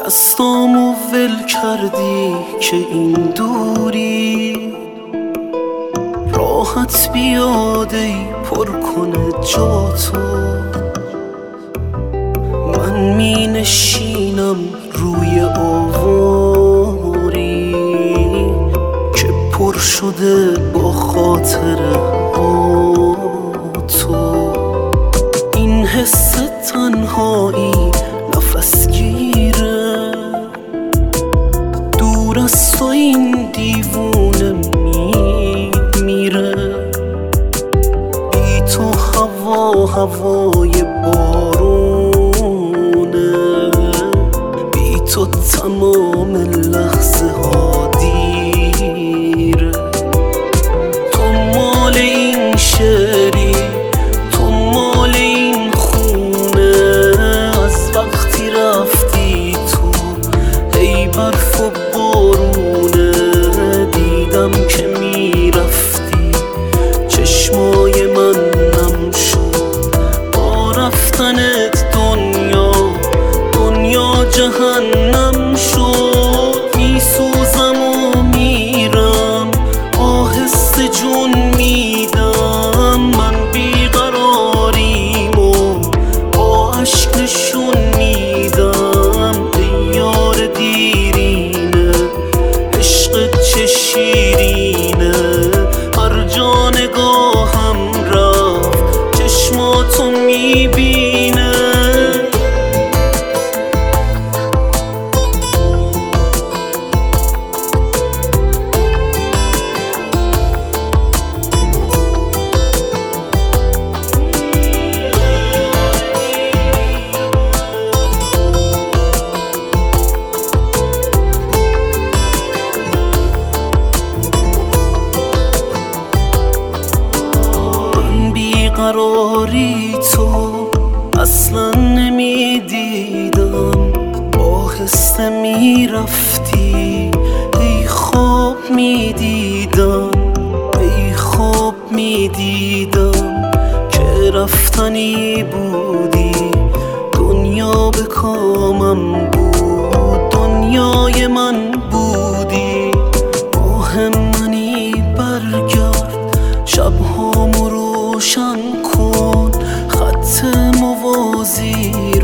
دستامو ول کردی که این دوری راحت بیاد ای پر کنه جاتو. من می نشینم روی آواری که پر شده با خاطره با تو. این حس تنهایی نفس گیره، دور از تو این دیوونه میمیره. بی تو هوای بارونه، بی تو تمام لحظه ها دیره. تو مال این شعری، تو مال این خونه، از وقتی رفتی تو ای برف و بارونه. دیدم که میرفتی چشمای من نم شد با رفتنت. دنیا جهنم شد. میسوزم و میرم آهسته جون میدم. من بیقراریم و با عشق نشون میدم. ای یار دیرینه عشقت چه شیرینه، هر جا نگاهم رفت چشماتو میبینه. قراری تو اصلا نمیدیدم، آهسته میرفتی ای خواب میدیدم. ای خواب میدیدم که رفتنی بودی، دنیا به کامم بود، دنیای من بودی. ماه منی برگرد شبهامو روشن کن، خط موازی